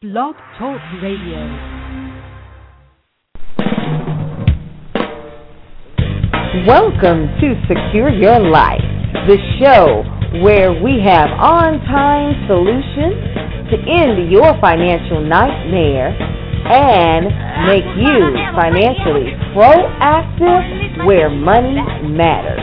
Blog Talk Radio. Welcome to Secure Your Life, the show where we have on-time solutions to end your financial nightmare and make you financially proactive where money matters.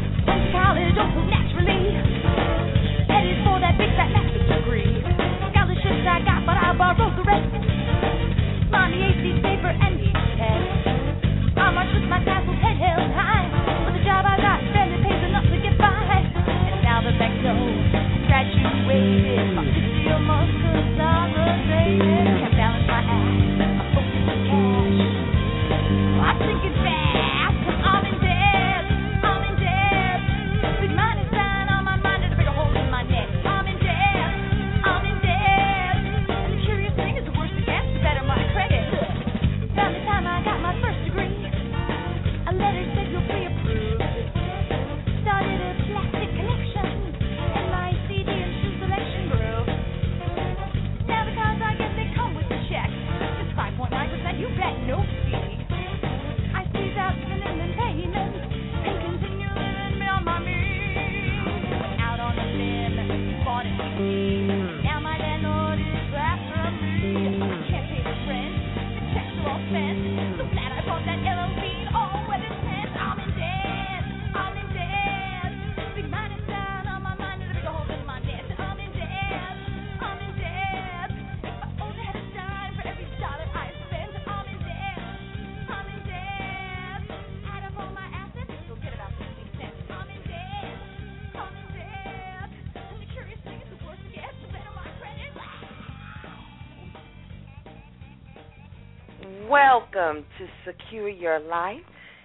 Welcome to Secure Your Life.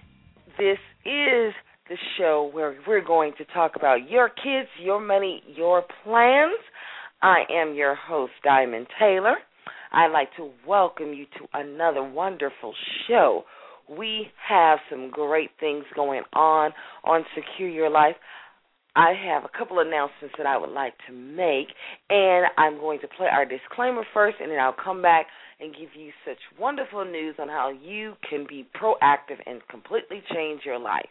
This is the show where we're going to talk about your kids, your money, your plans. I am your host, Diamond Taylor. I'd like to welcome you to another wonderful show. We have some great things going on Secure Your Life. I have a couple announcements that I would like to make, and I'm going to play our disclaimer first, and then I'll come back and give you such wonderful news on how you can be proactive and completely change your life.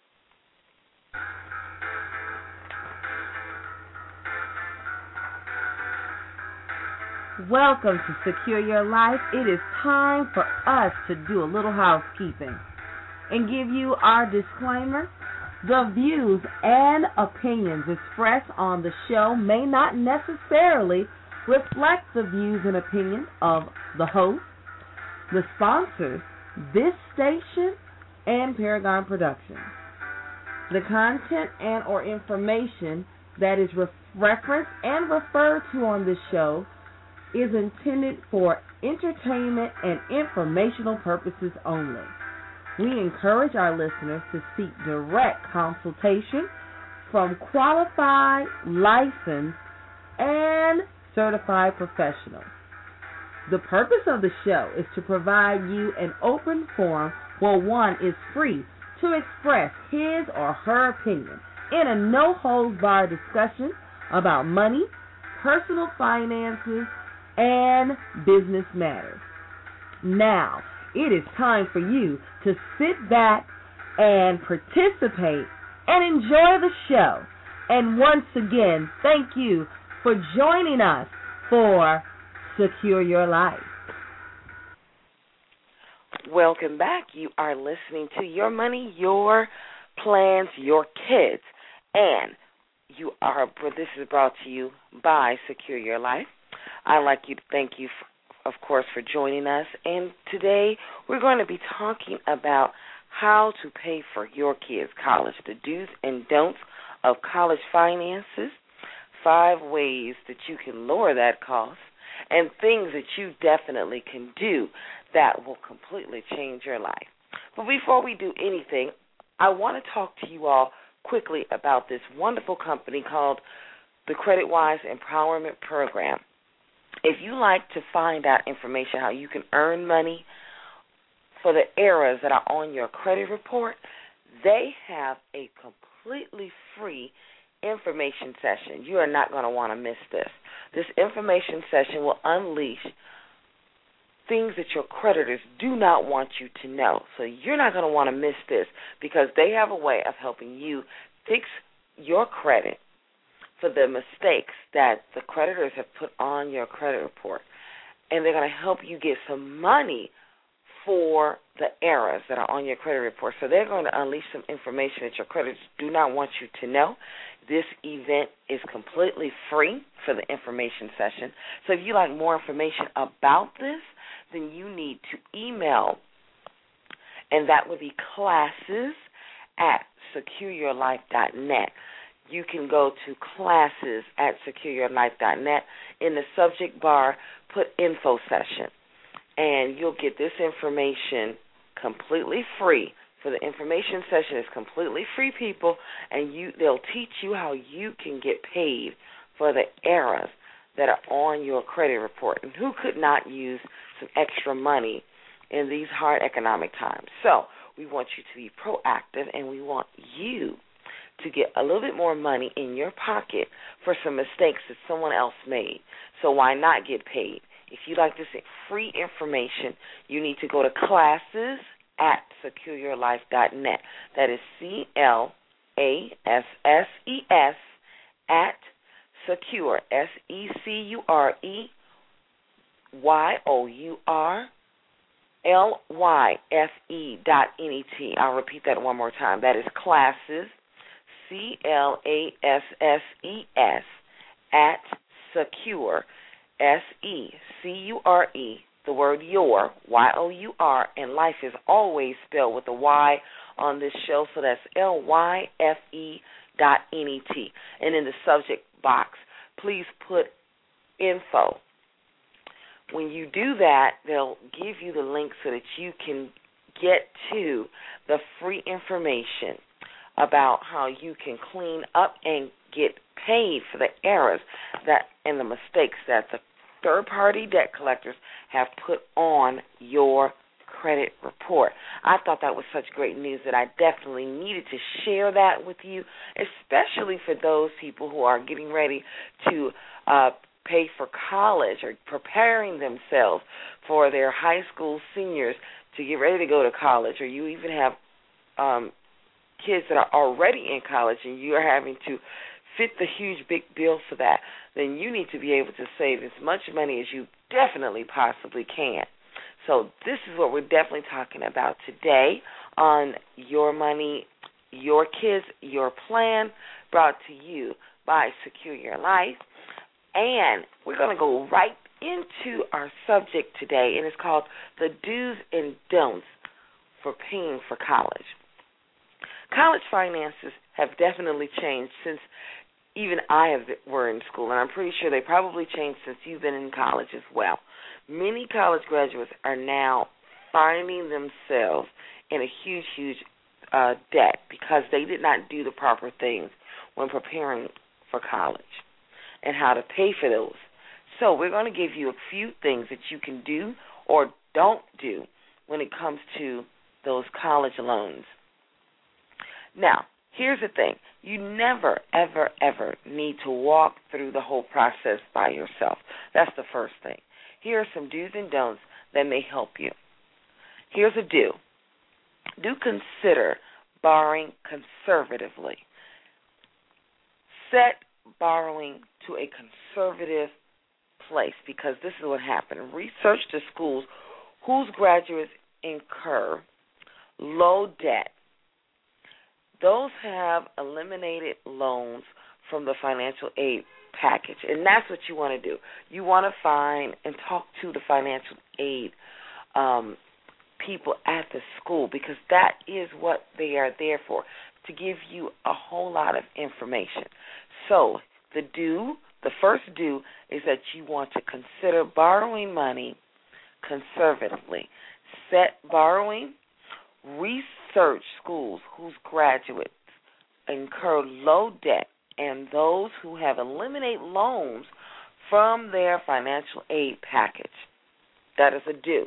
Welcome to Secure Your Life. It is time for us to do a little housekeeping and give you our disclaimer. The views and opinions expressed on the show may not necessarily reflect the views and opinions of the host, the sponsors, this station, and Paragon Productions. The content and or information that is referenced and referred to on this show is intended for entertainment and informational purposes only. We encourage our listeners to seek direct consultation from qualified, licensed, and certified professionals. The purpose of the show is to provide you an open forum where one is free to express his or her opinion in a no-holds-barred discussion about money, personal finances, and business matters. Now, it is time for you to sit back and participate and enjoy the show. And once again, thank you for joining us for Secure Your Life. Welcome back. You are listening to Your Money, Your Plans, Your Kids. And this is brought to you by Secure Your Life. I'd like you to thank you, of course, for joining us. And today we're going to be talking about how to pay for your kids' college, the do's and don'ts of college finances, 5 ways that you can lower that cost, and things that you definitely can do that will completely change your life. But before we do anything, I want to talk to you all quickly about this wonderful company called the CreditWise Empowerment Program. If you like to find out information how you can earn money for the errors that are on your credit report, they have a completely free information session. You are not going to want to miss this. This information session will unleash things that your creditors do not want you to know. So you're not going to want to miss this, because they have a way of helping you fix your credit for the mistakes that the creditors have put on your credit report. And they're going to help you get some money for the errors that are on your credit report. So they're going to unleash some information that your creditors do not want you to know. This event is completely free for the information session. So if you'd like more information about this, then you need to email, and that would be classes@secureyourlife.net. You can go to classes@secureyourlife.net. In the subject bar, put info session, and you'll get this information completely free. For the information session, it's completely free, people, and they'll teach you how you can get paid for the errors that are on your credit report. And who could not use some extra money in these hard economic times? So we want you to be proactive, and we want you to get a little bit more money in your pocket for some mistakes that someone else made. So why not get paid? If you'd like this free information, you need to go to classes@secureyourlife.net. That is CLASSES at secure, SECUREYOURLYFE.net. I'll repeat that one more time. That is classes, CLASSES at secure, SECURE, the word your, YOUR, and life is always spelled with a Y on this show, so that's LYFE.net. And in the subject box, please put info. When you do that, they'll give you the link so that you can get to the free information about how you can clean up and get paid for the errors that and the mistakes that the third-party debt collectors have put on your credit report. I thought that was such great news that I definitely needed to share that with you, especially for those people who are getting ready to pay for college or preparing themselves for their high school seniors to get ready to go to college, or you even have kids that are already in college and you are having to fit the huge big bill for that. Then you need to be able to save as much money as you definitely possibly can. So this is what we're definitely talking about today on Your Money, Your Kids, Your Plan, brought to you by Secure Your Life. And we're going to go right into our subject today, and it's called the do's and don'ts for paying for college. College finances have definitely changed since even were in school, and I'm pretty sure they probably changed since you've been in college as well. Many college graduates are now finding themselves in a huge, huge debt because they did not do the proper things when preparing for college and how to pay for those. So we're going to give you a few things that you can do or don't do when it comes to those college loans. Now, here's the thing. You never, ever, ever need to walk through the whole process by yourself. That's the first thing. Here are some do's and don'ts that may help you. Here's a do. Do consider borrowing conservatively. Set borrowing to a conservative place, because this is what happened. Research the schools whose graduates incur low debt. Those have eliminated loans from the financial aid package, and that's what you want to do. You want to find and talk to the financial aid people at the school, because that is what they are there for, to give you a whole lot of information. So the first do is that you want to consider borrowing money conservatively. Set borrowing. Research schools whose graduates incur low debt and those who have eliminated loans from their financial aid package. That is a do.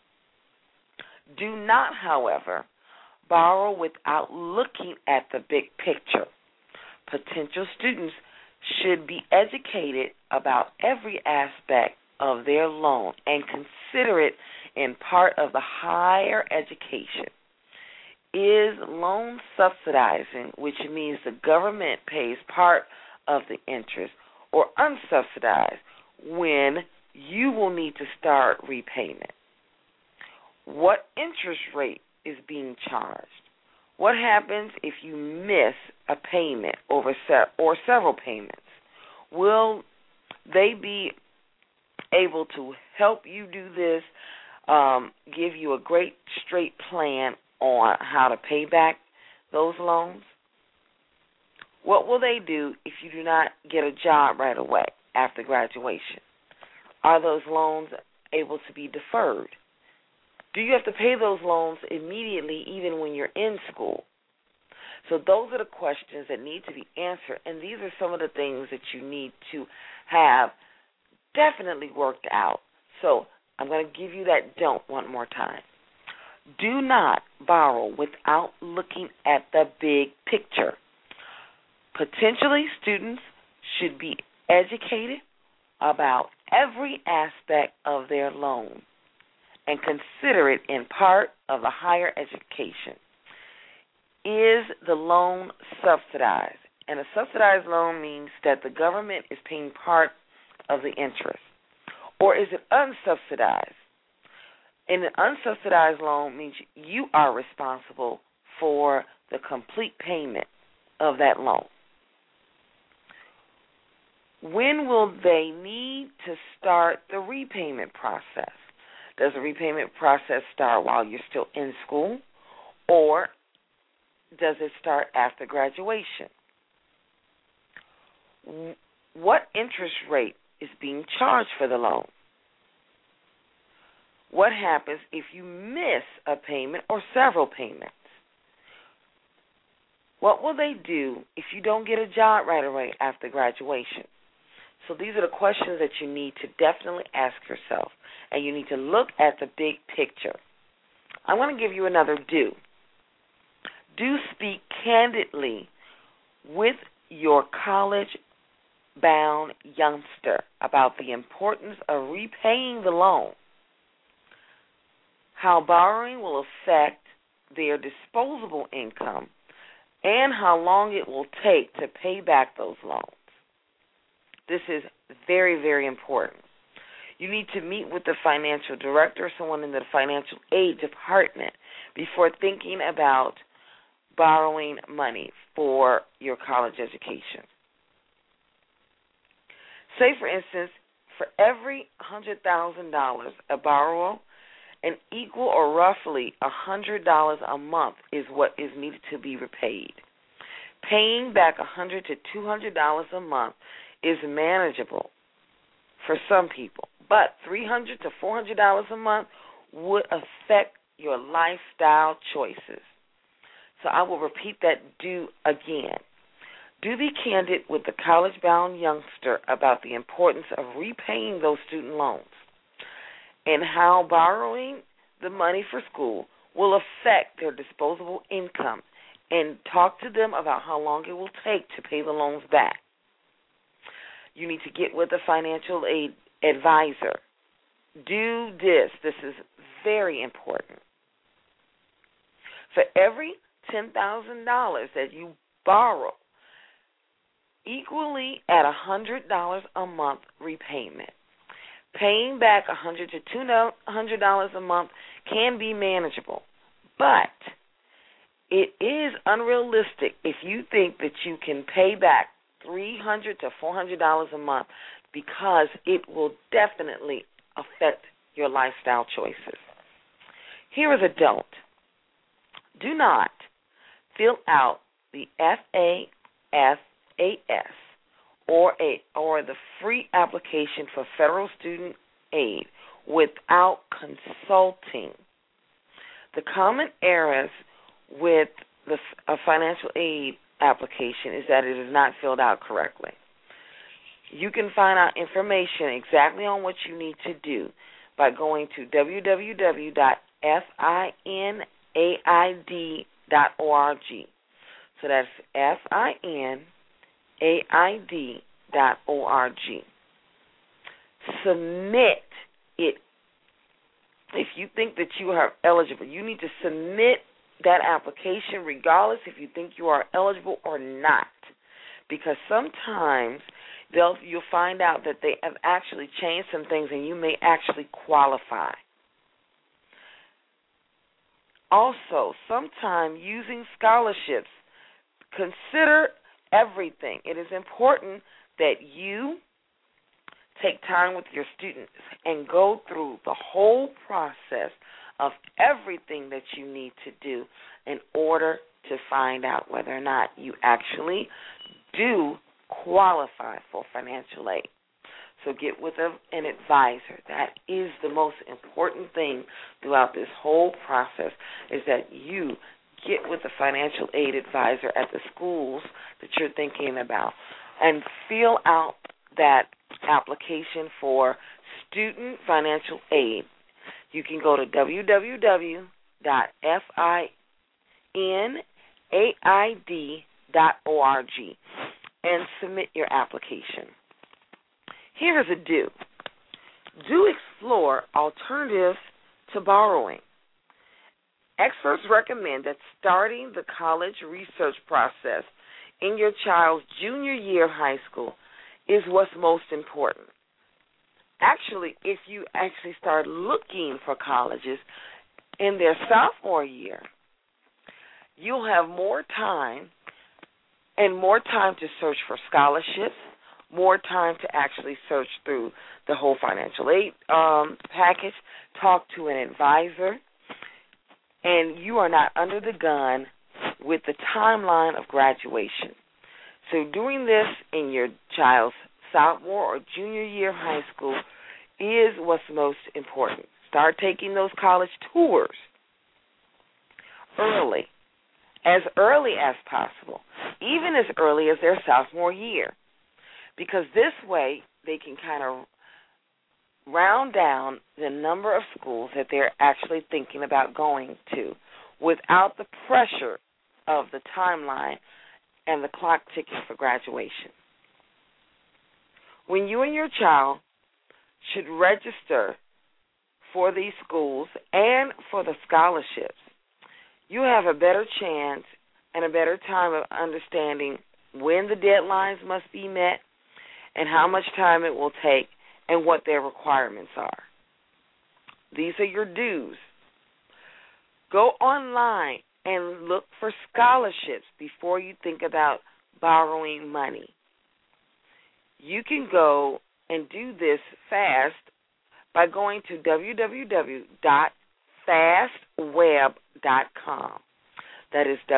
Do not, however, borrow without looking at the big picture. Potential students should be educated about every aspect of their loan and consider it in part of the higher education. Is loan subsidizing, which means the government pays part of the interest, or unsubsidized, when you will need to start repayment? What interest rate is being charged? What happens if you miss a payment or several payments? Will they be able to help you do this, give you a great straight plan on how to pay back those loans? What will they do if you do not get a job right away after graduation? Are those loans able to be deferred? Do you have to pay those loans immediately even when you're in school? So those are the questions that need to be answered, and these are some of the things that you need to have definitely worked out. So I'm going to give you that don't one more time. Do not borrow without looking at the big picture. Potentially, students should be educated about every aspect of their loan and consider it in part of a higher education. Is the loan subsidized? And a subsidized loan means that the government is paying part of the interest. Or is it unsubsidized? And an unsubsidized loan means you are responsible for the complete payment of that loan. When will they need to start the repayment process? Does the repayment process start while you're still in school, or does it start after graduation? What interest rate is being charged for the loan? What happens if you miss a payment or several payments? What will they do if you don't get a job right away after graduation? So these are the questions that you need to definitely ask yourself, and you need to look at the big picture. I want to give you another do. Do speak candidly with your college-bound youngster about the importance of repaying the loan, how borrowing will affect their disposable income, and how long it will take to pay back those loans. This is very, very important. You need to meet with the financial director or someone in the financial aid department before thinking about borrowing money for your college education. Say, for instance, for every $100,000 a borrower, an equal or roughly $100 a month is what is needed to be repaid. Paying back $100 to $200 a month is manageable for some people, but $300 to $400 a month would affect your lifestyle choices. So I will repeat that do again. Do be candid with the college-bound youngster about the importance of repaying those student loans and how borrowing the money for school will affect their disposable income, and talk to them about how long it will take to pay the loans back. You need to get with a financial aid advisor. Do this. This is very important. For every $10,000 that you borrow, equally at $100 a month repayment. Paying back $100 to $200 a month can be manageable, but it is unrealistic if you think that you can pay back $300 to $400 a month, because it will definitely affect your lifestyle choices. Here is a don't. Do not fill out the FAFSA or the free application for federal student aid without consulting. The common errors with a financial aid application is that it is not filled out correctly. You can find out information exactly on what you need to do by going to www.finaid.org. So that's finaid.org. submit it. If you think that you are eligible, you need to submit that application regardless if you think you are eligible or not. Because sometimes you'll find out that they have actually changed some things and you may actually qualify. Also, sometimes using scholarships, consider everything. It is important that you take time with your students and go through the whole process of everything that you need to do in order to find out whether or not you actually do qualify for financial aid. So get with an advisor. That is the most important thing throughout this whole process, is that you get with a financial aid advisor at the schools that you're thinking about and fill out that application for student financial aid. You can go to www.finaid.org and submit your application. Here's a do. Do explore alternatives to borrowing. Experts recommend that starting the college research process in your child's junior year of high school is what's most important. Actually, if you actually start looking for colleges in their sophomore year, you'll have more time to search for scholarships, more time to actually search through the whole financial aid package, talk to an advisor, and you are not under the gun with the timeline of graduation. So doing this in your child's sophomore or junior year of high school is what's most important. Start taking those college tours early as possible, even as early as their sophomore year, because this way they can kind of round down the number of schools that they're actually thinking about going to without the pressure of the timeline and the clock ticking for graduation. When you and your child should register for these schools and for the scholarships, you have a better chance and a better time of understanding when the deadlines must be met and how much time it will take and what their requirements are. These are your dues. Go online and look for scholarships before you think about borrowing money. You can go and do this fast by going to www.fastweb.com. That is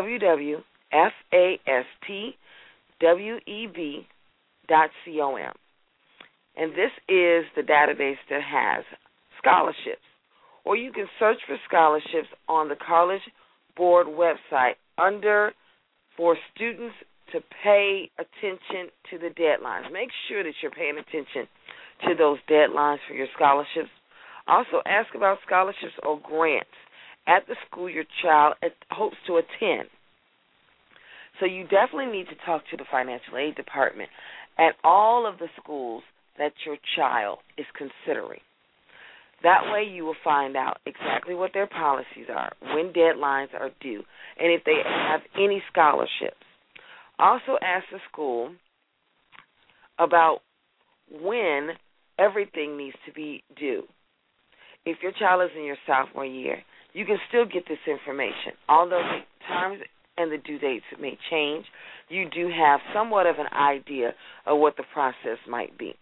www.fastweb.com. And this is the database that has scholarships. Or you can search for scholarships on the College Board website for students to pay attention to the deadlines. Make sure that you're paying attention to those deadlines for your scholarships. Also, ask about scholarships or grants at the school your child hopes to attend. So you definitely need to talk to the financial aid department at all of the schools that your child is considering. That way you will find out exactly what their policies are, when deadlines are due, and if they have any scholarships. Also ask the school about when everything needs to be due. If your child is in your sophomore year, you can still get this information. Although the times and the due dates may change, you do have somewhat of an idea of what the process might be.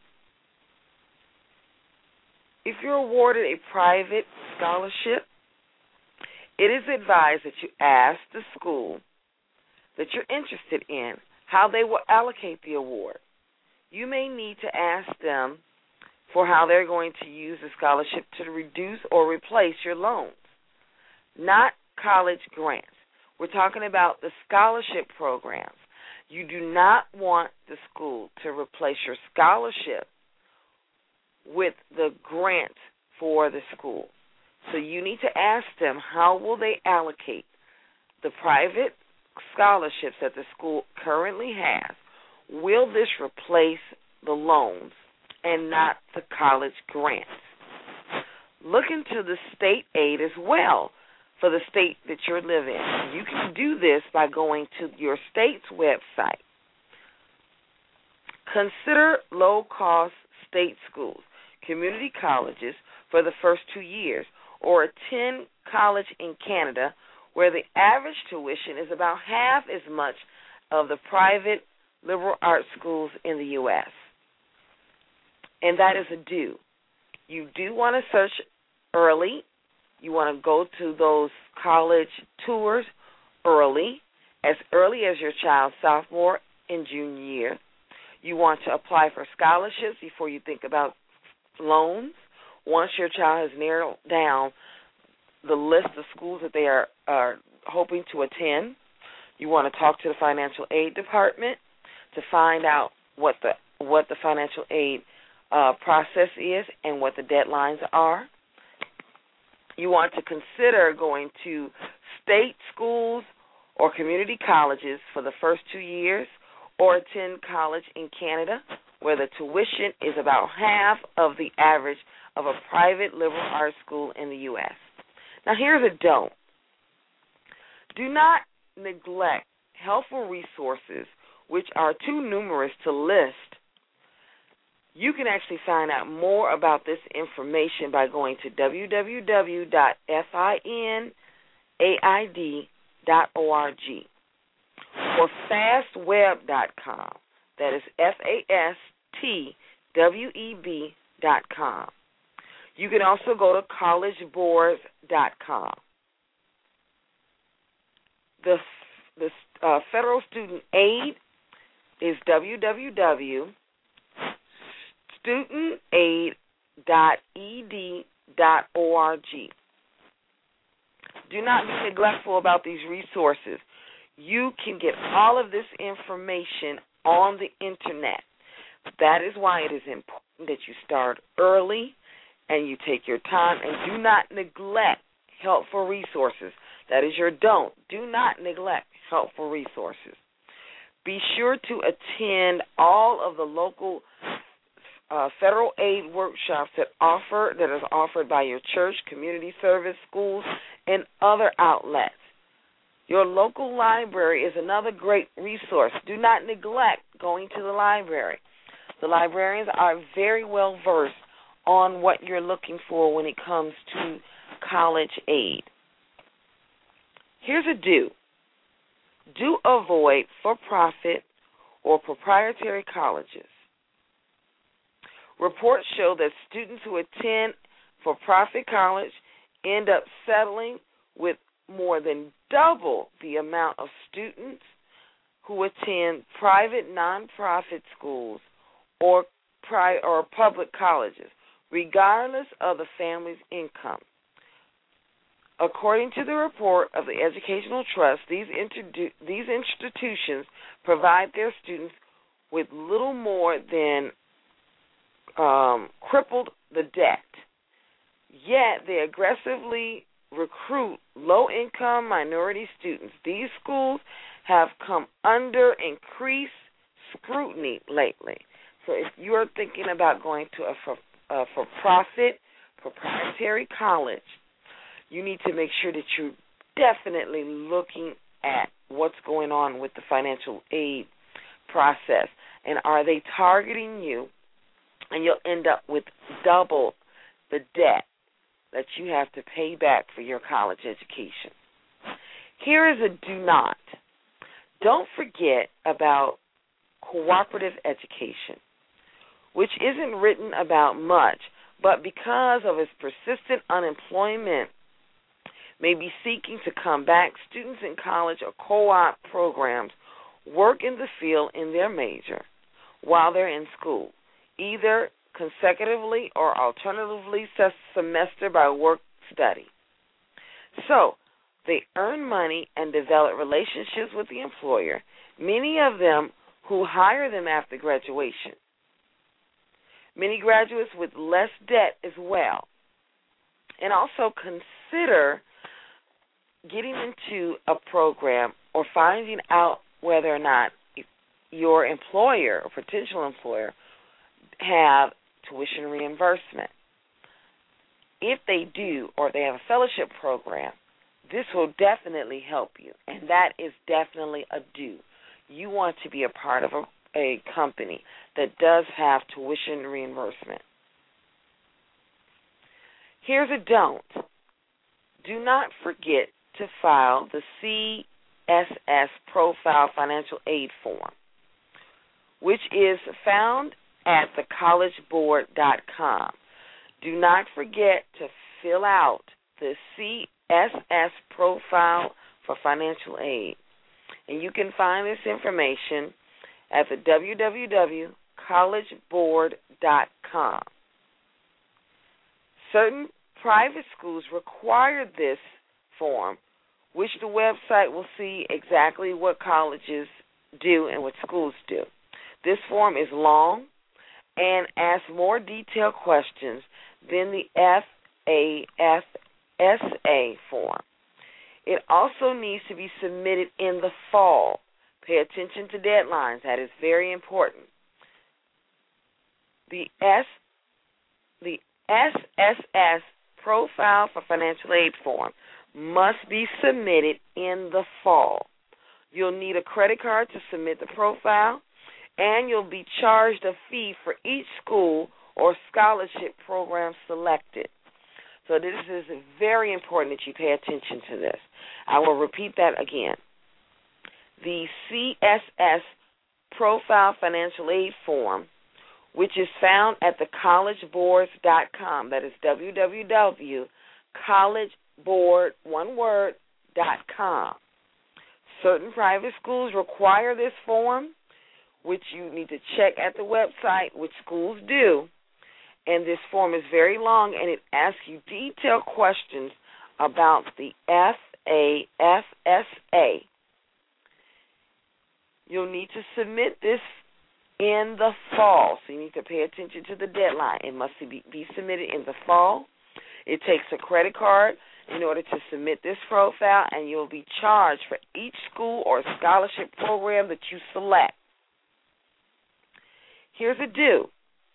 If you're awarded a private scholarship, it is advised that you ask the school that you're interested in how they will allocate the award. You may need to ask them for how they're going to use the scholarship to reduce or replace your loans, not college grants. We're talking about the scholarship programs. You do not want the school to replace your scholarship with the grant for the school. So you need to ask them how will they allocate the private scholarships that the school currently has. Will this replace the loans and not the college grants. Look into the state aid as well for the state that you live in. You can do this by going to your state's website. Consider low-cost state schools, community colleges for the first 2 years, or attend college in Canada where the average tuition is about half as much of the private liberal arts schools in the U.S. And that is a do. You do want to search early. You want to go to those college tours early as your child's sophomore and junior year. You want to apply for scholarships before you think about loans. Once your child has narrowed down the list of schools that they are hoping to attend, you want to talk to the financial aid department to find out what the financial aid process is and what the deadlines are. You want to consider going to state schools or community colleges for the first 2 years, or attend college in Canada where the tuition is about half of the average of a private liberal arts school in the U.S. Now here's a don't. Do not neglect helpful resources which are too numerous to list. You can actually find out more about this information by going to www.finaid.org or fastweb.com. That is fastweb.com. You can also go to collegeboards.com. The federal student aid is www.studentaid.ed.org. Do not be neglectful about these resources. You can get all of this information on the Internet. That is why it is important that you start early and you take your time and do not neglect helpful resources. That is your don't. Do not neglect helpful resources. Be sure to attend all of the local federal aid workshops that is offered by your church, community service, schools, and other outlets. Your local library is another great resource. Do not neglect going to the library. The librarians are very well versed on what you're looking for when it comes to college aid. Here's a do. Do avoid for-profit or proprietary colleges. Reports show that students who attend for-profit college end up settling with more than double the amount of students who attend private nonprofit schools or public colleges, regardless of the family's income. According to the report of the Educational Trust, these institutions provide their students with little more than crippled the debt. Yet they aggressively recruit low-income minority students. These schools have come under increased scrutiny lately. So if you are thinking about going to a for-profit, proprietary college, you need to make sure that you're definitely looking at what's going on with the financial aid process. And are they targeting you? And you'll end up with double the debt that you have to pay back for your college education. Here is a do not. Don't forget about cooperative education, which isn't written about much, but because of its persistent unemployment, may be seeking to come back. Students in college or co-op programs work in the field in their major while they're in school, either consecutively or alternatively semester by work study. So they earn money and develop relationships with the employer, many of them who hire them after graduation. Many graduates with less debt as well. And also consider getting into a program or finding out whether or not your employer or potential employer have tuition reimbursement. If they do, or they have a fellowship program, this will definitely help you, and that is definitely a do. You want to be a part of a company that does have tuition reimbursement. Here's a don't. Do not forget to file the CSS Profile Financial Aid Form, which is found at thecollegeboard.com. Do not forget to fill out the CSS Profile for Financial Aid. And you can find this information at the www.collegeboard.com. Certain private schools require this form, which the website will see exactly what colleges do and what schools do. This form is long and asks more detailed questions than the FAFSA form. It also needs to be submitted in the fall. Pay attention to deadlines. That is very important. The SSS Profile for Financial Aid form must be submitted in the fall. You'll need a credit card to submit the profile, and you'll be charged a fee for each school or scholarship program selected. So this is very important that you pay attention to this. I will repeat that again. The CSS Profile Financial Aid form, which is found at thecollegeboards.com. That is www.collegeboard.com. Certain private schools require this form, which you need to check at the website, which schools do. And this form is very long, and it asks you detailed questions about the FAFSA. You'll need to submit this in the fall, so you need to pay attention to the deadline. It must be submitted in the fall. It takes a credit card in order to submit this profile, and you'll be charged for each school or scholarship program that you select. Here's a do.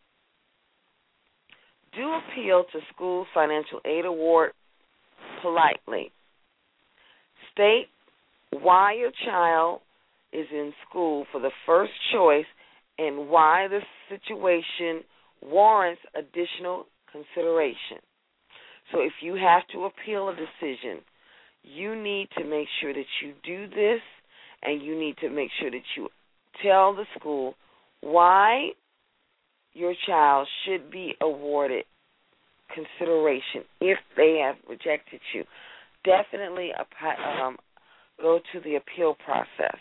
Do appeal to school's financial aid award politely. State why your child is in school for the first choice and why the situation warrants additional consideration. So if you have to appeal a decision, you need to make sure that you do this, and you need to make sure that you tell the school why your child should be awarded consideration if they have rejected you. Definitely go to the appeal process.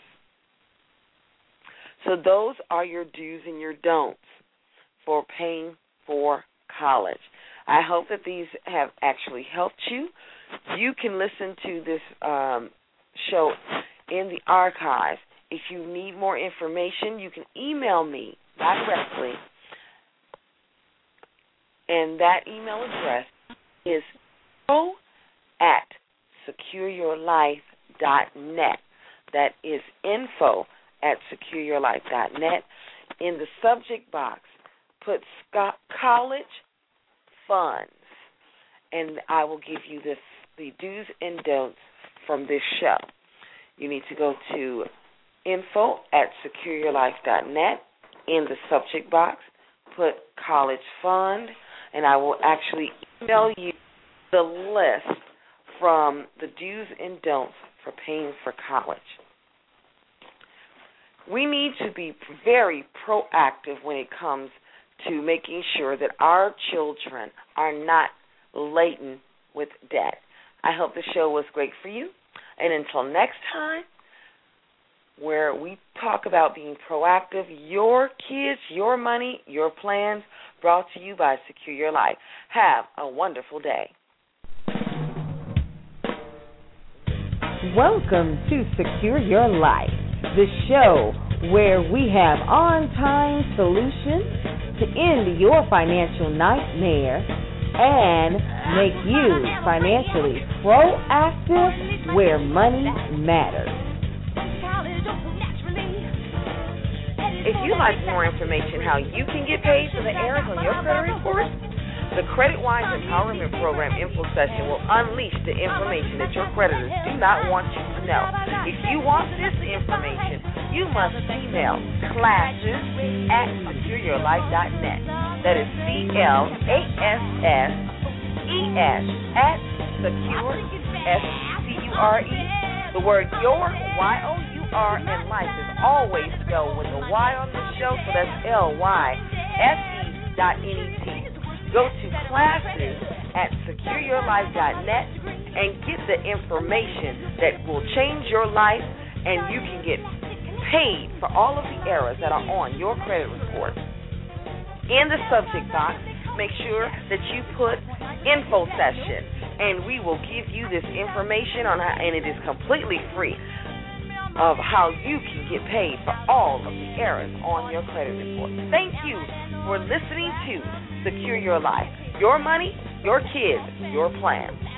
So those are your do's and your don'ts for paying for college. I hope that these have actually helped you. You can listen to this show in the archives. If you need more information, you can email me directly. And that email address is info@secureyourlife.net. That is info@secureyourlife.net. In the subject box, put college funds, and I will give you the do's and don'ts from this show. You need to go to info@secureyourlife.net. In the subject box, put college fund, and I will actually email you the list from the do's and don'ts for paying for college. We need to be very proactive when it comes to making sure that our children are not laden with debt. I hope the show was great for you. And until next time, where we talk about being proactive, your kids, your money, your plans, brought to you by Secure Your Life. Have a wonderful day. Welcome to Secure Your Life, the show where we have on-time solutions to end your financial nightmare and make you financially proactive where money matters. If you'd like more information how you can get paid for the errors on your credit report, the Credit Wise Empowerment Program info session will unleash the information that your creditors do not want you to know. If you want this information, you must email classes@secureyourlife.net. That is CLASSES@secure, the word your, Y-O-U-R, and life is always spelled with a Y on the show, so that's LYFE.net. Go to classes@secureyourlife.net and get the information that will change your life, and you can get paid for all of the errors that are on your credit report. In the subject box, make sure that you put info session, and we will give you this information on how, and it is completely free, of how you can get paid for all of the errors on your credit report. Thank you for listening to Secure Your Life. Your money, your kids, your plan.